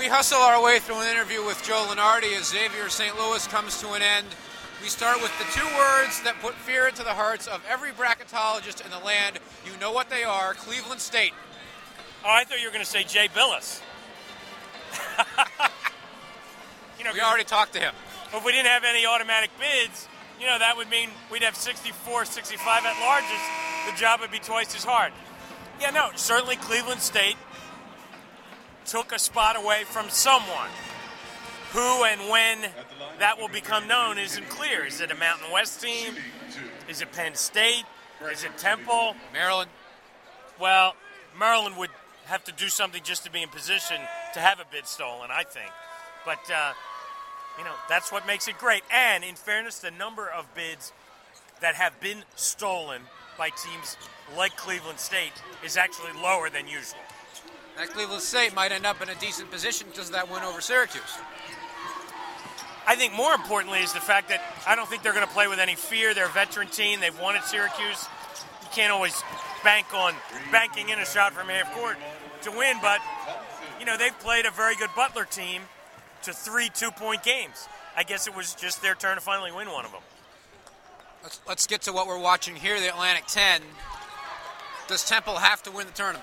hustle our way through an interview with Joe Lunardi as Xavier St. Louis comes to an end, we start with the two words that put fear into the hearts of every bracketologist in the land. You know what they are: Cleveland State. Oh, I thought you were going to say Jay Billis. We already talked to him. If we didn't have any automatic bids, that would mean we'd have 64, 65 at larges. The job would be twice as hard. Yeah, no, certainly Cleveland State took a spot away from someone. Who and when that will become known isn't clear. Is it a Mountain West team? Is it Penn State? Is it Temple? Maryland? Well, Maryland would have to do something just to be in position to have a bid stolen, I think. But, that's what makes it great. And, in fairness, the number of bids that have been stolen by teams like Cleveland State is actually lower than usual. That Cleveland State might end up in a decent position because of that win over Syracuse. I think more importantly is the fact that I don't think they're going to play with any fear. They're a veteran team. They've won at Syracuse. You can't always bank on banking in a shot from half court to win, but, they've played a very good Butler team to 3 two-point games. I guess it was just their turn to finally win one of them. Let's get to what we're watching here, the Atlantic 10. Does Temple have to win the tournament?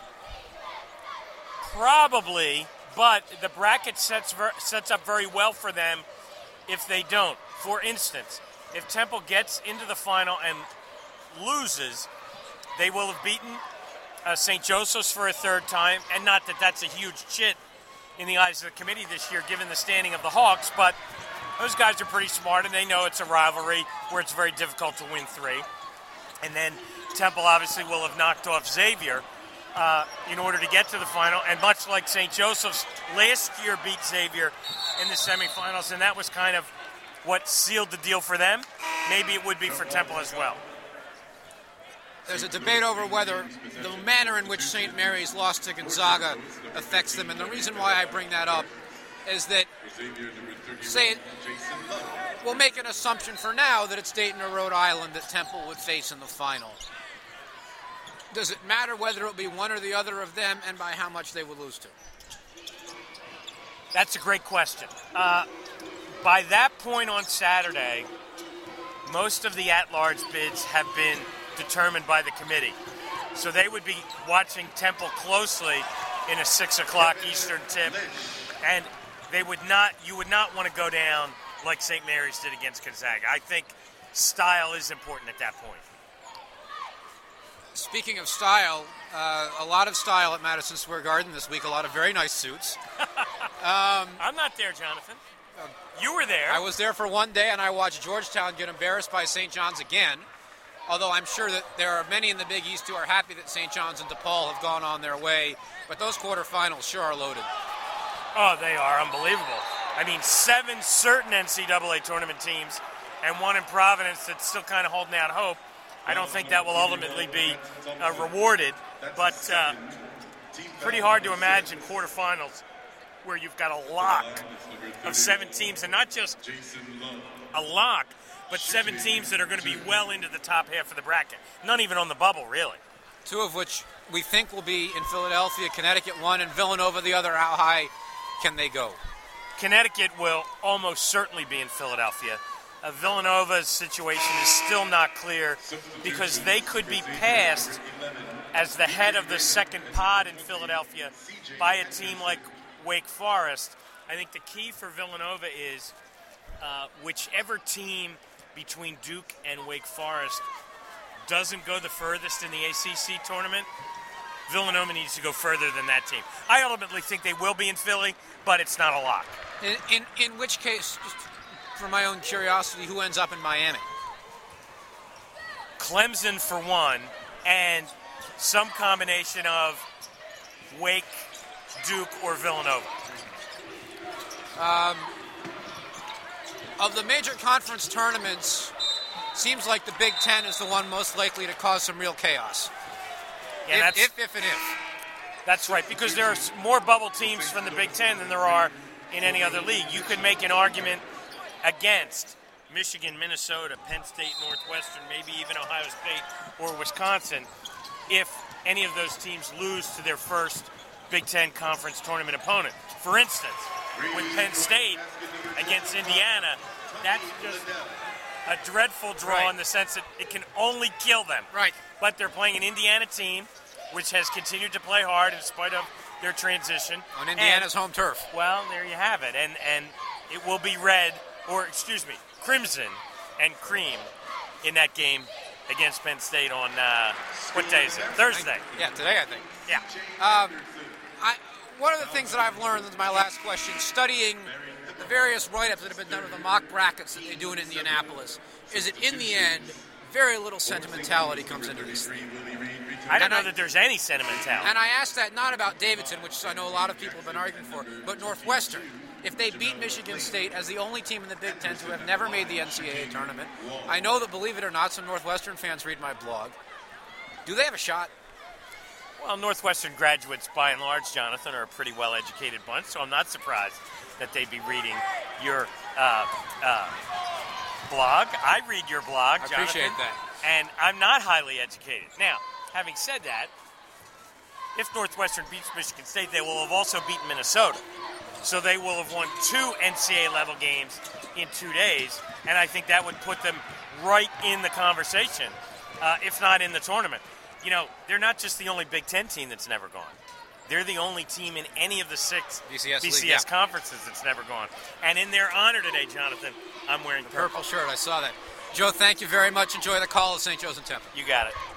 Probably, but the bracket sets up very well for them if they don't. For instance, if Temple gets into the final and loses, they will have beaten St. Joseph's for a third time, and not that that's a huge chit in the eyes of the committee this year, given the standing of the Hawks, but those guys are pretty smart, and they know it's a rivalry where it's very difficult to win 3. And then Temple obviously will have knocked off Xavier in order to get to the final, and much like St. Joseph's last year beat Xavier in the semifinals, and that was kind of what sealed the deal for them. Maybe it would be for Temple as well. There's a debate over whether the manner in which St. Mary's lost to Gonzaga affects them, and the reason why I bring that up is that, we'll make an assumption for now that it's Dayton or Rhode Island that Temple would face in the final. Does it matter whether it will be one or the other of them, and by how much they would lose to? That's a great question. By that point on Saturday, most of the at-large bids have been determined by the committee. So they would be watching Temple closely in a 6 o'clock Eastern tip, and you would not want to go down like St. Mary's did against Gonzaga. I think style is important at that point. Speaking of style, a lot of style at Madison Square Garden this week, a lot of very nice suits. I'm not there, Jonathan. You were there. I was there for one day, and I watched Georgetown get embarrassed by St. John's again, although I'm sure that there are many in the Big East who are happy that St. John's and DePaul have gone on their way, but those quarterfinals sure are loaded. Oh, they are unbelievable. I mean, 7 certain NCAA tournament teams and one in Providence that's still kind of holding out hope. I don't think that will ultimately be rewarded, but pretty hard to imagine quarterfinals where you've got a lock of 7 teams, and not just a lock, but 7 teams that are going to be well into the top half of the bracket. None even on the bubble, really. 2 of which we think will be in Philadelphia, Connecticut 1, and Villanova the other. How high can they go? Connecticut will almost certainly be in Philadelphia. Villanova's situation is still not clear because they could be passed as the head of the second pod in Philadelphia by a team like Wake Forest. I think the key for Villanova is whichever team between Duke and Wake Forest doesn't go the furthest in the ACC tournament, Villanova needs to go further than that team. I ultimately think they will be in Philly, but it's not a lock. In which case, just for my own curiosity, who ends up in Miami? Clemson for one, and some combination of Wake, Duke, or Villanova. Of the major conference tournaments, seems like the Big Ten is the one most likely to cause some real chaos. Yeah, if. That's right, because there are more bubble teams from the Big Ten than there are in any other league. You could make an argument against Michigan, Minnesota, Penn State, Northwestern, maybe even Ohio State or Wisconsin if any of those teams lose to their first Big Ten conference tournament opponent. For instance, with Penn State against Indiana, that's just a dreadful draw in the sense that it can only kill them. Right. But they're playing an Indiana team which has continued to play hard in spite of their transition. On Indiana's home turf. Well, there you have it. And it will be crimson and cream in that game against Penn State on, what day is it? Thursday. Yeah, today I think. Yeah. One of the things that I've learned is my last question, studying the various write-ups that have been done of the mock brackets that they do in Indianapolis, is that in the end, very little sentimentality comes into this thing. I don't know that there's any sentimentality. And I asked that not about Davidson, which I know a lot of people have been arguing for, but Northwestern. If they beat Michigan State as the only team in the Big Ten to have never made the NCAA tournament, I know that, believe it or not, some Northwestern fans read my blog. Do they have a shot? Well, Northwestern graduates, by and large, Jonathan, are a pretty well-educated bunch, so I'm not surprised that they'd be reading your blog. I read your blog, Jonathan. I appreciate that. And I'm not highly educated. Now, having said that, if Northwestern beats Michigan State, they will have also beaten Minnesota. So they will have won 2 NCAA-level games in 2 days, and I think that would put them right in the conversation, if not in the tournament. You know, they're not just the only Big Ten team that's never gone. They're the only team in any of the 6 BCS conferences that's never gone. And in their honor today, Jonathan, I'm wearing the purple shirt. I saw that. Joe, thank you very much. Enjoy the call of St. Joe's and Temple. You got it.